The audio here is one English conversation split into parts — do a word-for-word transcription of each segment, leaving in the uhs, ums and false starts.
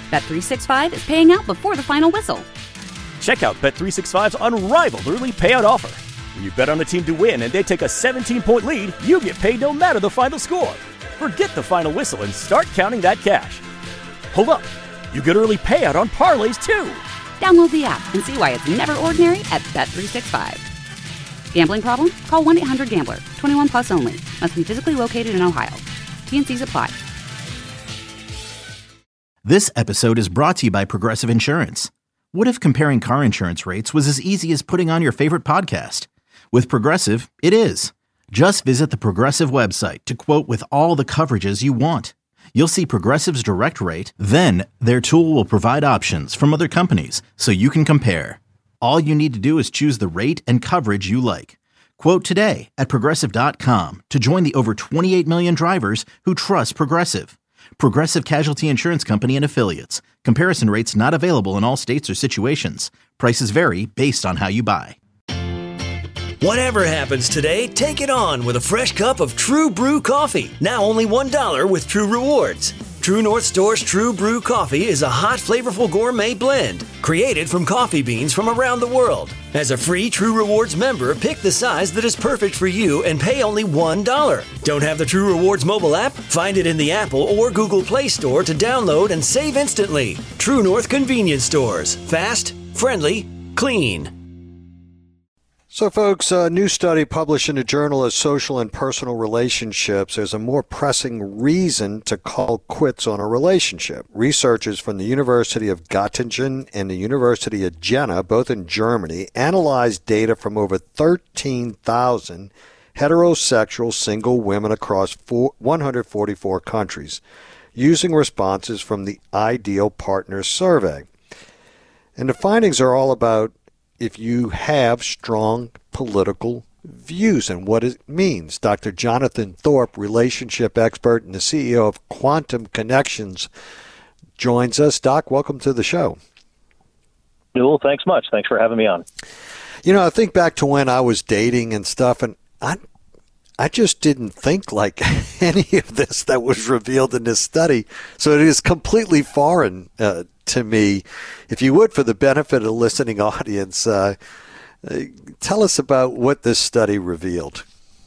Bet three sixty-five is paying out before the final whistle. Check out Bet three sixty-five's unrivaled early payout offer. When you bet on a team to win and they take a seventeen-point lead, you get paid no matter the final score. Forget the final whistle and start counting that cash. Hold up. You get early payout on parlays, too. Download the app and see why it's never ordinary at Bet three sixty-five. Gambling problem? Call one eight hundred gambler. twenty-one plus only. Must be physically located in Ohio. T and C's apply. This episode is brought to you by Progressive Insurance. What if comparing car insurance rates was as easy as putting on your favorite podcast? With Progressive, it is. Just visit the Progressive website to quote with all the coverages you want. You'll see Progressive's direct rate, then their tool will provide options from other companies so you can compare. All you need to do is choose the rate and coverage you like. Quote today at Progressive dot com to join the over twenty-eight million drivers who trust Progressive. Progressive Casualty Insurance Company and Affiliates. Comparison rates not available in all states or situations. Prices vary based on how you buy. Whatever happens today, take it on with a fresh cup of True Brew coffee. Now only one dollar with True Rewards. True North Store's True Brew coffee is a hot, flavorful gourmet blend created from coffee beans from around the world. As a free True Rewards member, pick the size that is perfect for you and pay only one dollar. Don't have the True Rewards mobile app? Find it in the Apple or Google Play Store to download and save instantly. True North Convenience Stores. Fast, friendly, clean. So, folks, a new study published in the Journal of Social and Personal Relationships. There's a more pressing reason to call quits on a relationship. Researchers from the University of Göttingen and the University of Jena, both in Germany, analyzed data from over thirteen thousand heterosexual single women across one hundred forty-four countries, using responses from the Ideal Partners Survey. And the findings are all about if you have strong political views and what it means. Doctor Jonathan Thorpe, relationship expert and the C E O of Quantum Connections, joins us. Doc, welcome to the show. Newell, thanks much. Thanks for having me on. You know, I think back to when I was dating and stuff, and I I just didn't think like any of this that was revealed in this study. So it is completely foreign uh, to me. If you would, for the benefit of the listening audience, uh, uh, tell us about what this study revealed.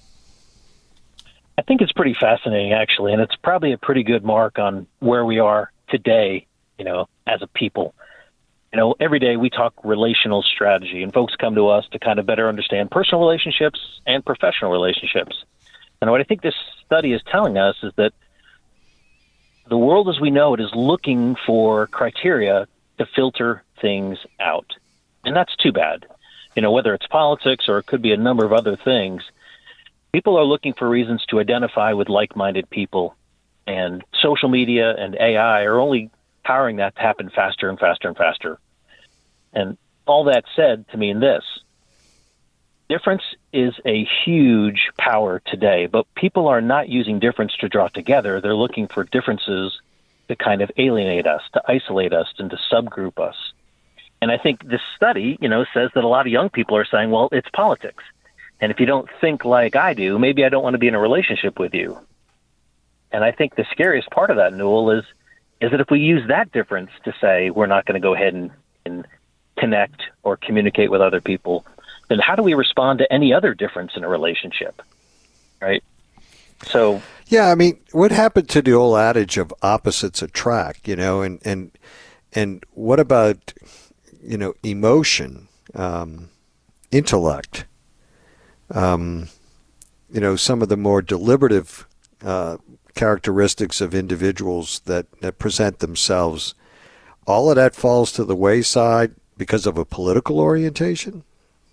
I think it's pretty fascinating, actually, and it's probably a pretty good mark on where we are today, you know, as a people. You know, every day we talk relational strategy, and folks come to us to kind of better understand personal relationships and professional relationships. And what I think this study is telling us is that the world as we know it is looking for criteria to filter things out. And that's too bad. You know, whether it's politics or it could be a number of other things, people are looking for reasons to identify with like-minded people. And social media and A I are only powering that to happen faster and faster and faster. And all that said to mean this, difference is a huge power today, but people are not using difference to draw together. They're looking for differences to kind of alienate us, to isolate us, and to subgroup us. And I think this study, you know, says that a lot of young people are saying, well, it's politics. And if you don't think like I do, maybe I don't want to be in a relationship with you. And I think the scariest part of that, Newell, is is that if we use that difference to say we're not going to go ahead and, and connect or communicate with other people, then how do we respond to any other difference in a relationship, right? So, yeah, I mean, what happened to the old adage of opposites attract, you know, and and and what about, you know, emotion, um, intellect, um, you know, some of the more deliberative uh, characteristics of individuals that, that present themselves, all of that falls to the wayside because of a political orientation?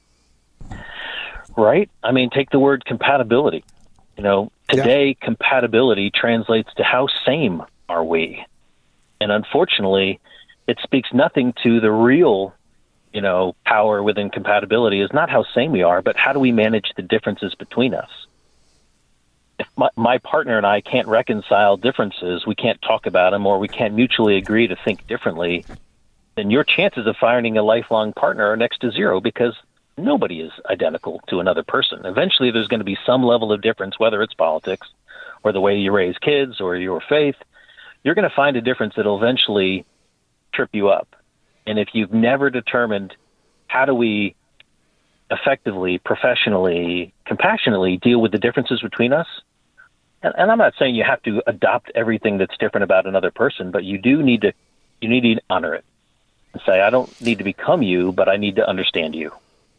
Right. I mean, take the word compatibility. You know, today, yeah. Compatibility translates to how same are we? And unfortunately, it speaks nothing to the real, you know, power within compatibility is not how same we are, but how do we manage the differences between us? If my, my partner and I can't reconcile differences, we can't talk about them, or we can't mutually agree to think differently, then your chances of finding a lifelong partner are next to zero, because nobody is identical to another person. Eventually, there's going to be some level of difference, whether it's politics or the way you raise kids or your faith. You're going to find a difference that will eventually trip you up. And if you've never determined how do we effectively, professionally, compassionately deal with the differences between us, and, and I'm not saying you have to adopt everything that's different about another person, but you do need to you need to honor it and say, I don't need to become you, but I need to understand you.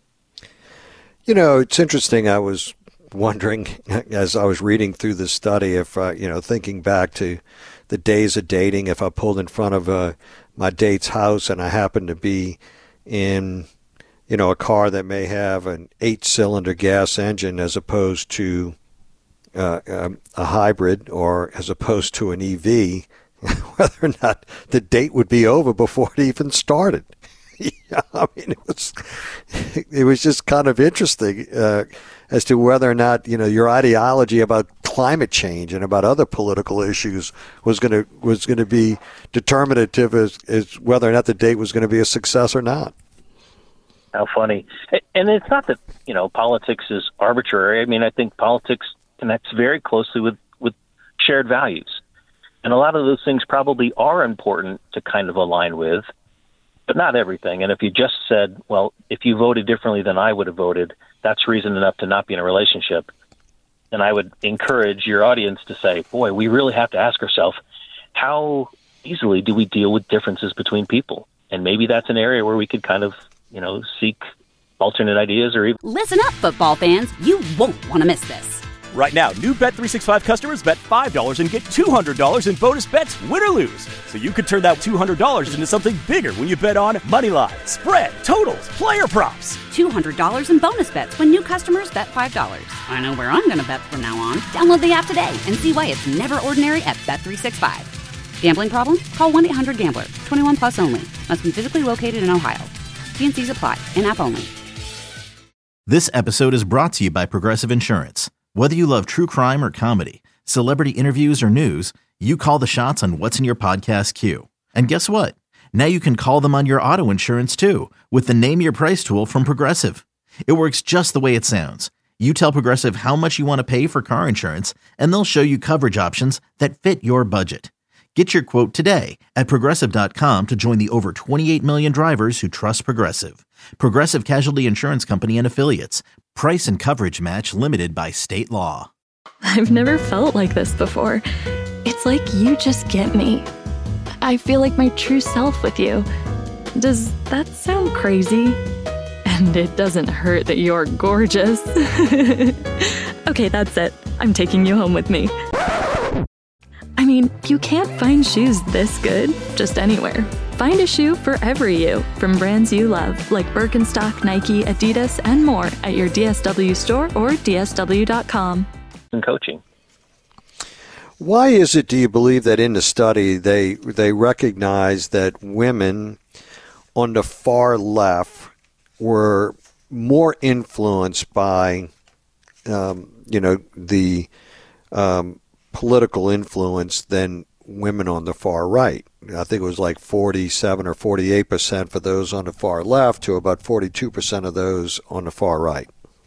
You know, it's interesting. I was wondering as I was reading through this study, if, uh, you know, thinking back to the days of dating, if I pulled in front of uh, my date's house and I happened to be in, you know, a car that may have an eight-cylinder gas engine as opposed to uh, um, a hybrid or as opposed to an E V, whether or not the date would be over before it even started. Yeah, I mean, it was it was just kind of interesting uh, as to whether or not, you know, your ideology about climate change and about other political issues was going to was going to be determinative as, as whether or not the date was going to be a success or not. How funny. And it's not that, you know, politics is arbitrary. I mean, I think politics connects very closely with, with shared values. And a lot of those things probably are important to kind of align with, but not everything. And if you just said, well, if you voted differently than I would have voted, that's reason enough to not be in a relationship, then I would encourage your audience to say, boy, we really have to ask ourselves, how easily do we deal with differences between people? And maybe that's an area where we could kind of, you know, seek alternate ideas or even... Listen up, football fans. You won't want to miss this. Right now, new Bet three sixty-five customers bet five dollars and get two hundred dollars in bonus bets, win or lose. So you could turn that two hundred dollars into something bigger when you bet on money line, spread, totals, player props. two hundred dollars in bonus bets when new customers bet five dollars. I know where I'm going to bet from now on. Download the app today and see why it's never ordinary at Bet three sixty-five. Gambling problem? Call one eight hundred gambler. twenty-one plus only. Must be physically located in Ohio. T and C's apply. In-app only. This episode is brought to you by Progressive Insurance. Whether you love true crime or comedy, celebrity interviews or news, you call the shots on what's in your podcast queue. And guess what? Now you can call them on your auto insurance too with the Name Your Price tool from Progressive. It works just the way it sounds. You tell Progressive how much you want to pay for car insurance, and they'll show you coverage options that fit your budget. Get your quote today at Progressive dot com to join the over twenty-eight million drivers who trust Progressive. Progressive Casualty Insurance Company and Affiliates. Price and coverage match limited by state law. I've never felt like this before. It's like you just get me. I feel like my true self with you. Does that sound crazy? And it doesn't hurt that you're gorgeous. Okay, that's it. I'm taking you home with me. I mean, you can't find shoes this good just anywhere. Find a shoe for every you, from brands you love, like Birkenstock, Nike, Adidas, and more at your D S W store or D S W dot com. And coaching. Why is it, do you believe, that in the study they they recognize that women on the far left were more influenced by, um, you know, the um, political influence than women on the far right? I think it was like forty-seven or forty-eight percent for those on the far left to about forty-two percent of those on the far right.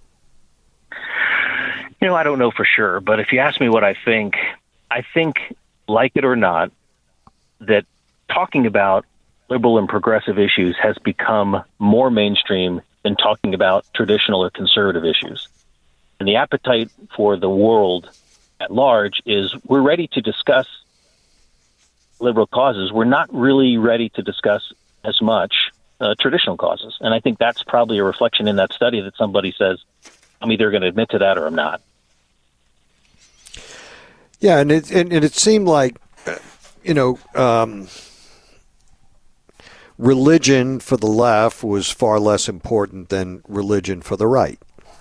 You know, I don't know for sure, but if you ask me what I think, I think, like it or not, that talking about liberal and progressive issues has become more mainstream than talking about traditional or conservative issues. And the appetite for the world at large is we're ready to discuss liberal causes. We're not really ready to discuss as much uh, traditional causes. And I think that's probably a reflection in that study that somebody says, I'm either going to admit to that or I'm not. Yeah, and it, and, and it seemed like, you know, um, religion for the left was far less important than religion for the right.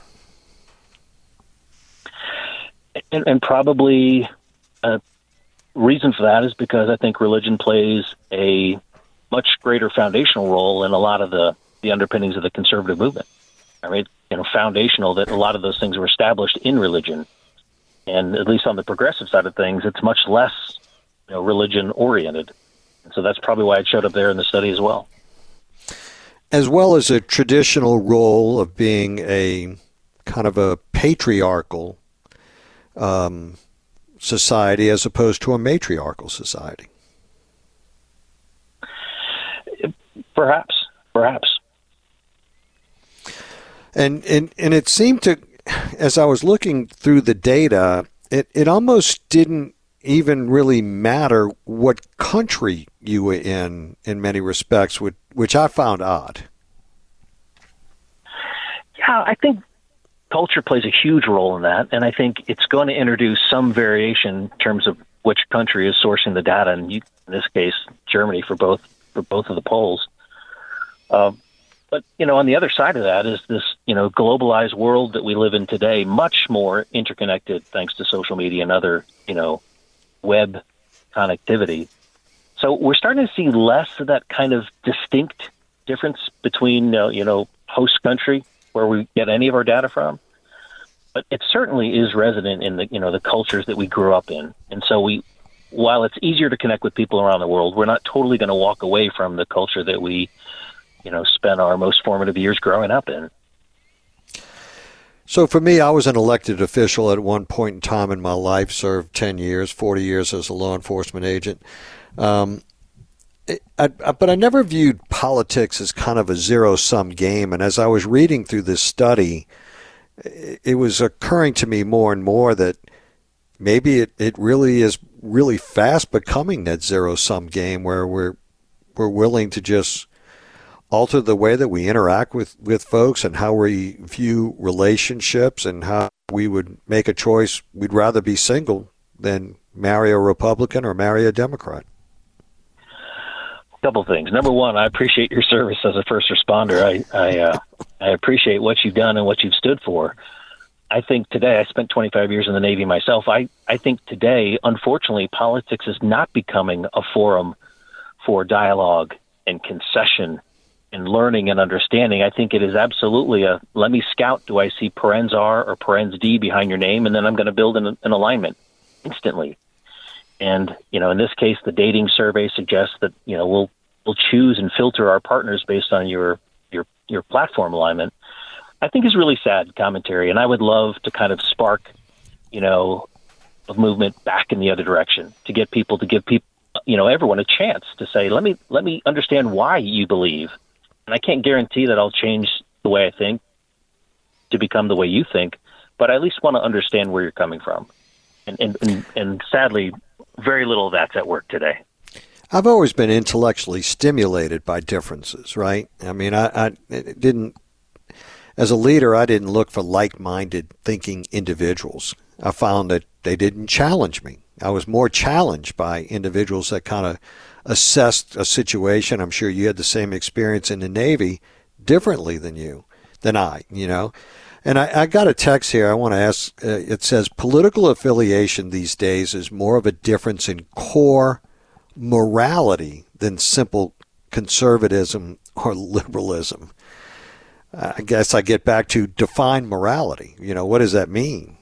And, and probably uh, reason for that is because I think religion plays a much greater foundational role in a lot of the, the underpinnings of the conservative movement. I mean, you know, foundational that a lot of those things were established in religion. And at least on the progressive side of things, it's much less, you know, religion oriented. And so that's probably why it showed up there in the study as well. As well as a traditional role of being a kind of a patriarchal um, society as opposed to a matriarchal society. Perhaps, perhaps. And, and and it seemed to, as I was looking through the data, it, it almost didn't even really matter what country you were in, in many respects, which, which I found odd. Yeah, I think culture plays a huge role in that, and I think it's going to introduce some variation in terms of which country is sourcing the data, and you, in this case, Germany for both for both of the polls. Uh, but, you know, on the other side of that is this, you know, globalized world that we live in today, much more interconnected thanks to social media and other, you know, web connectivity. So we're starting to see less of that kind of distinct difference between, uh, you know, host country where we get any of our data from. But it certainly is resident in the, you know, the cultures that we grew up in. And so we, while it's easier to connect with people around the world, we're not totally going to walk away from the culture that we, you know, spent our most formative years growing up in. So for me, I was an elected official at one point in time in my life, served ten years, forty years as a law enforcement agent. Um, I, I, but I never viewed politics as kind of a zero-sum game. And as I was reading through this study, it was occurring to me more and more that maybe it, it really is really fast becoming that zero-sum game where we're we're willing to just alter the way that we interact with, with folks and how we view relationships and how we would make a choice. We'd rather be single than marry a Republican or marry a Democrat. Couple things. Number one, I appreciate your service as a first responder. I I, uh, I appreciate what you've done and what you've stood for. I think today, I spent twenty-five years in the Navy myself. I, I think today, unfortunately, politics is not becoming a forum for dialogue and concession and learning and understanding. I think it is absolutely a, let me scout, do I see parens R or parens D behind your name, and then I'm going to build an, an alignment instantly. And, you know, in this case, the dating survey suggests that, you know, we'll we'll choose and filter our partners based on your your your platform alignment. I think is really sad commentary, and I would love to kind of spark, you know, a movement back in the other direction to get people to give people, you know, everyone a chance to say, let me let me understand why you believe. And I can't guarantee that I'll change the way I think to become the way you think, but I at least want to understand where you're coming from. And and and, and sadly, very little of that's at work today. I've always been intellectually stimulated by differences, right? I mean, I, I didn't, as a leader, I didn't look for like-minded thinking individuals. I found that they didn't challenge me. I was more challenged by individuals that kind of assessed a situation. I'm sure you had the same experience in the Navy differently than you, than I, you know. And I, I got a text here I want to ask. Uh, it says, political affiliation these days is more of a difference in core morality than simple conservatism or liberalism. Uh, I guess I get back to define morality. You know, what does that mean?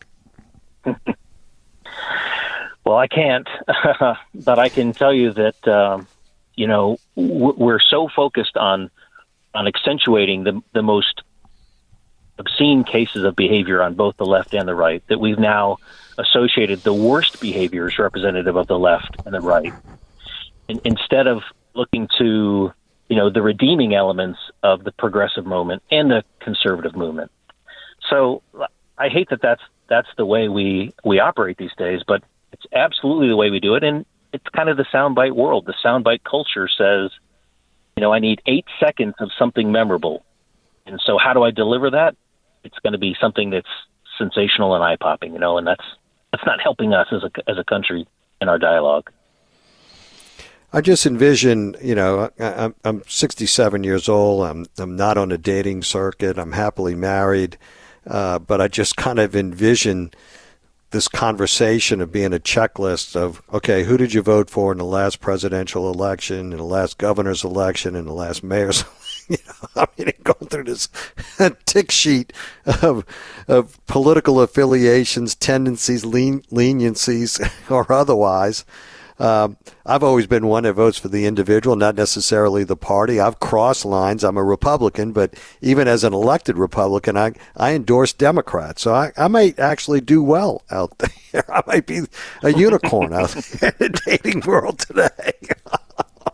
Well, I can't, but I can tell you that, um, you know, we're so focused on on accentuating the the most obscene cases of behavior on both the left and the right that we've now associated the worst behaviors representative of the left and the right. And instead of looking to, you know, the redeeming elements of the progressive movement and the conservative movement. So I hate that that's, that's the way we, we operate these days, but it's absolutely the way we do it. And it's kind of the soundbite world. The soundbite culture says, you know, I need eight seconds of something memorable. And so how do I deliver that? It's going to be something that's sensational and eye-popping, you know, and that's that's not helping us as a as a country in our dialogue. I just envision, you know, I, I'm sixty-seven years old. I'm I'm not on a dating circuit. I'm happily married, uh, but I just kind of envision this conversation of being a checklist of, okay, who did you vote for in the last presidential election, in the last governor's election, in the last mayor's election? You know, I mean, going through this tick sheet of of political affiliations, tendencies, len- leniencies, or otherwise. Um, I've always been one that votes for the individual, not necessarily the party. I've crossed lines. I'm a Republican, but even as an elected Republican, I, I endorse Democrats. So I, I might actually do well out there. I might be a unicorn out there in the dating world today.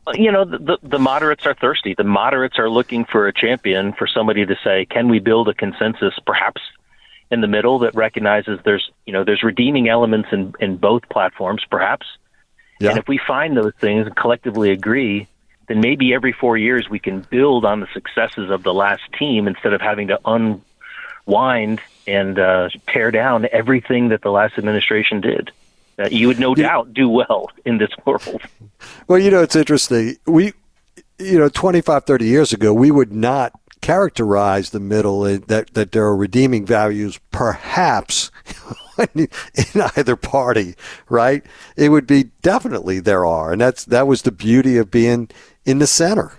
you know, the, the moderates are thirsty. The moderates are looking for a champion, for somebody to say, can we build a consensus, perhaps in the middle, that recognizes there's, you know, there's redeeming elements in, in both platforms, perhaps. Yeah. And if we find those things and collectively agree, then maybe every four years we can build on the successes of the last team instead of having to unwind and uh, tear down everything that the last administration did. Uh, you would no doubt do well in this world. Well, you know, it's interesting. We, you know, twenty-five, thirty years ago, we would not characterize the middle that, that there are redeeming values, perhaps, in either party, right? It would be definitely there are. And that's that was the beauty of being in the center.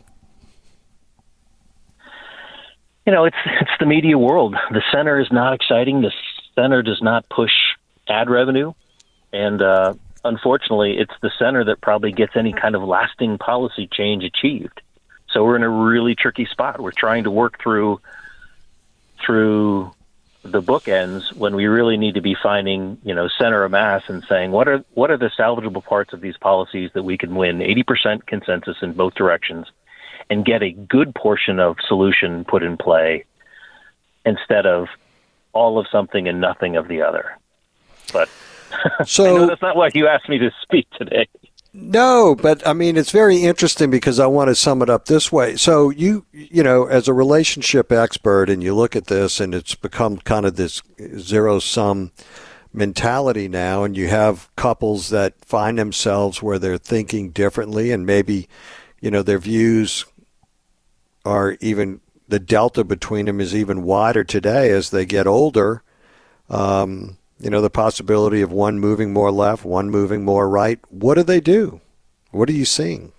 You know, it's it's the media world. The center is not exciting. The center does not push ad revenue. And uh, unfortunately, it's the center that probably gets any kind of lasting policy change achieved. So we're in a really tricky spot. We're trying to work through through the bookends when we really need to be finding, you know, center of mass and saying, what are what are the salvageable parts of these policies that we can win eighty percent consensus in both directions and get a good portion of solution put in play instead of all of something and nothing of the other. But so I know that's not why you asked me to speak today. No, but I mean, it's very interesting because I want to sum it up this way. So you, you know, as a relationship expert, and you look at this and it's become kind of this zero sum mentality now, and you have couples that find themselves where they're thinking differently, and maybe, you know, their views are even, the delta between them is even wider today as they get older. Um, You know, the possibility of one moving more left, one moving more right. What do they do? What are you seeing?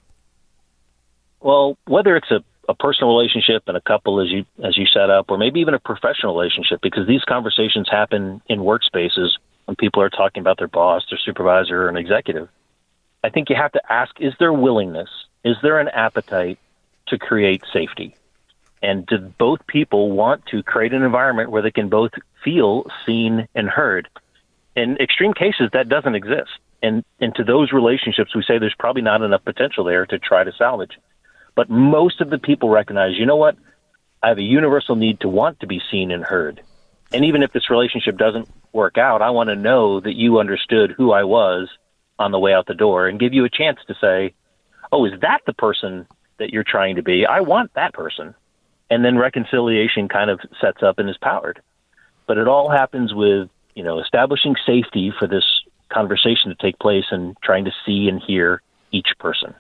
Well, whether it's a, a personal relationship and a couple as you as you set up, or maybe even a professional relationship, because these conversations happen in workspaces when people are talking about their boss, their supervisor, or an executive. I think you have to ask, is there willingness? Is there an appetite to create safety? And do both people want to create an environment where they can both feel seen and heard? In extreme cases, that doesn't exist. And, and to those relationships, we say there's probably not enough potential there to try to salvage. But most of the people recognize, you know what? I have a universal need to want to be seen and heard. And even if this relationship doesn't work out, I want to know that you understood who I was on the way out the door and give you a chance to say, oh, is that the person that you're trying to be? I want that person. And then reconciliation kind of sets up and is powered. But it all happens with, you know, establishing safety for this conversation to take place and trying to see and hear each person.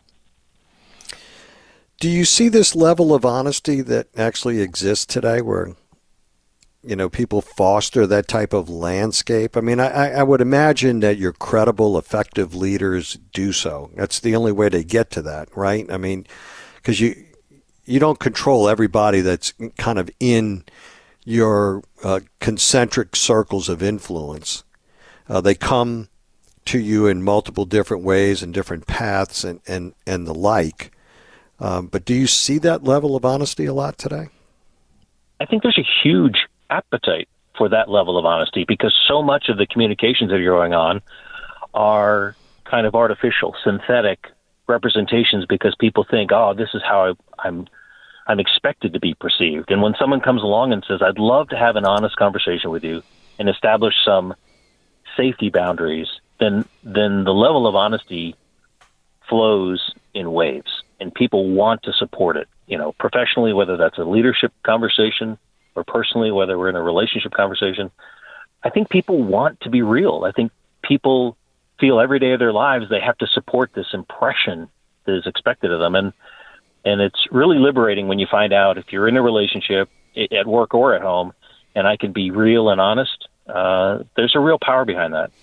Do you see this level of honesty that actually exists today where, you know, people foster that type of landscape? I mean, I, I would imagine that your credible, effective leaders do so. That's the only way to get to that, right? I mean, because you... you don't control everybody that's kind of in your uh, concentric circles of influence. Uh, they come to you in multiple different ways and different paths and, and, and the like. Um, but do you see that level of honesty a lot today? I think there's a huge appetite for that level of honesty because so much of the communications that are going on are kind of artificial, synthetic representations because people think, oh, this is how I, I'm I'm expected to be perceived. And when someone comes along and says, I'd love to have an honest conversation with you and establish some safety boundaries, then then the level of honesty flows in waves and people want to support it, you know, professionally, whether that's a leadership conversation or personally, whether we're in a relationship conversation. I think people want to be real. I think people feel every day of their lives they have to support this impression that is expected of them. And and it's really liberating when you find out if you're in a relationship at work or at home, and I can be real and honest, uh, there's a real power behind that.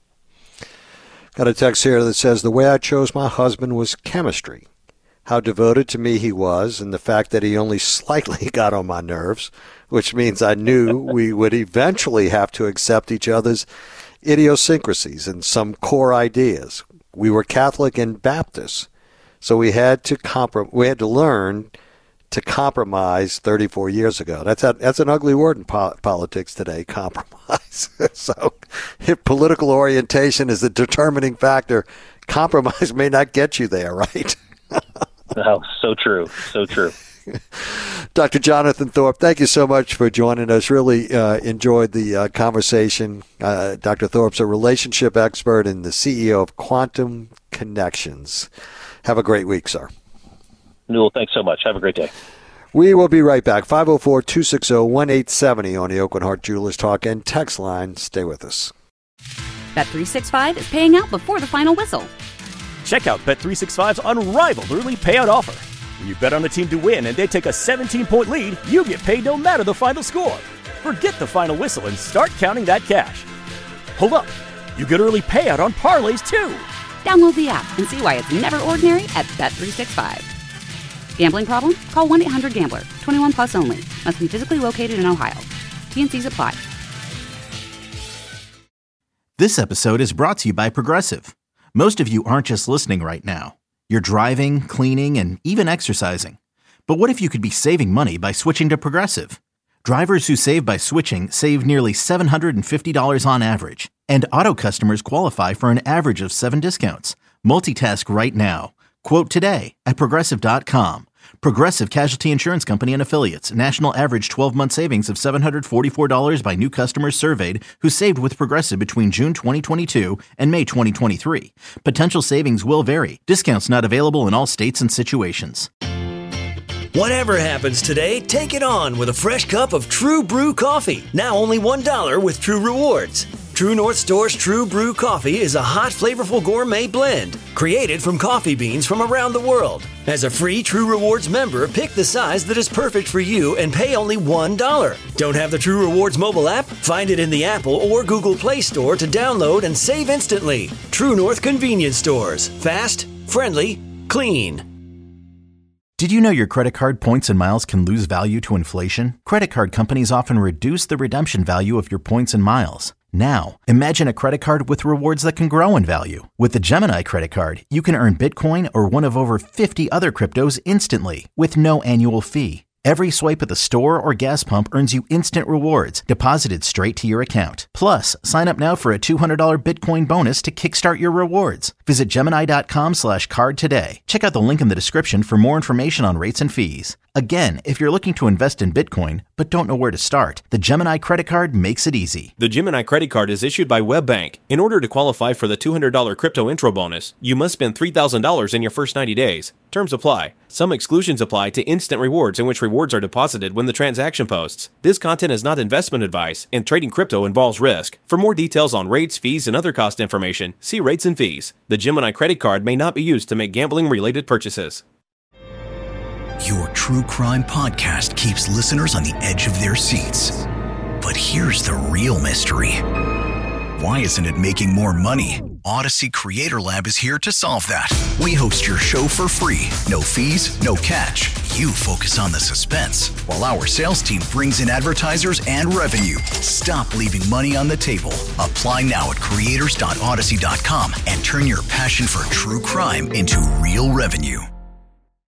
Got a text here that says, the way I chose my husband was chemistry. How devoted to me he was, and the fact that he only slightly got on my nerves, which means I knew we would eventually have to accept each other's idiosyncrasies and some core ideas. We were Catholic and Baptist, so we had to comprom- we had to learn to compromise thirty-four years ago. That's a, that's an ugly word in po- politics today, compromise. So if political orientation is the determining factor, compromise may not get you there, right? Oh, so true. So true. Doctor Jonathan Thorpe, thank you so much for joining us. Really uh, enjoyed the uh, conversation. Uh, Doctor Thorpe's a relationship expert and the C E O of Quantum Connections. Have a great week, sir. Newell, thanks so much. Have a great day. We will be right back. five oh four, two six zero, one eight seven zero on the Aucoin Hart Jewelers Talk and text line. Stay with us. Bet three sixty-five is paying out before the final whistle. Check out Bet three sixty-five's unrivaled early payout offer. When you bet on a team to win and they take a seventeen-point lead, you get paid no matter the final score. Forget the final whistle and start counting that cash. Hold up. You get early payout on parlays, too. Download the app and see why it's never ordinary at Bet three sixty-five. Gambling problem? Call one eight hundred gambler. twenty-one plus only. Must be physically located in Ohio. T and C's apply. This episode is brought to you by Progressive. Most of you aren't just listening right now. You're driving, cleaning, and even exercising. But what if you could be saving money by switching to Progressive? Drivers who save by switching save nearly seven hundred fifty dollars on average. And auto customers qualify for an average of seven discounts. Multitask right now. Quote today at Progressive dot com. Progressive Casualty Insurance Company and Affiliates. National average twelve-month savings of seven hundred forty-four dollars by new customers surveyed who saved with Progressive between June twenty twenty-two and May twenty twenty-three. Potential savings will vary. Discounts not available in all states and situations. Whatever happens today, take it on with a fresh cup of True Brew coffee. Now only one dollar with True Rewards. True North Store's True Brew coffee is a hot, flavorful gourmet blend created from coffee beans from around the world. As a free True Rewards member, pick the size that is perfect for you and pay only one dollar. Don't have the True Rewards mobile app? Find it in the Apple or Google Play Store to download and save instantly. True North Convenience Stores. Fast, friendly, clean. Did you know your credit card points and miles can lose value to inflation? Credit card companies often reduce the redemption value of your points and miles. Now, imagine a credit card with rewards that can grow in value. With the Gemini credit card, you can earn Bitcoin or one of over fifty other cryptos instantly with no annual fee. Every swipe at the store or gas pump earns you instant rewards deposited straight to your account. Plus, sign up now for a two hundred dollars Bitcoin bonus to kickstart your rewards. Visit Gemini.com slash card today. Check out the link in the description for more information on rates and fees. Again, if you're looking to invest in Bitcoin but don't know where to start, the Gemini credit card makes it easy. The Gemini credit card is issued by WebBank. In order to qualify for the two hundred dollars crypto intro bonus, you must spend three thousand dollars in your first ninety days. Terms apply. Some exclusions apply to instant rewards in which rewards are deposited when the transaction posts. This content is not investment advice, and trading crypto involves risk. For more details on rates, fees, and other cost information, see rates and fees. The Gemini credit card may not be used to make gambling-related purchases. Your true crime podcast keeps listeners on the edge of their seats. But here's the real mystery. Why isn't it making more money? Odyssey Creator Lab is here to solve that. We host your show for free. No fees, no catch. You focus on the suspense, while our sales team brings in advertisers and revenue. Stop leaving money on the table. Apply now at creators dot odyssey dot com and turn your passion for true crime into real revenue.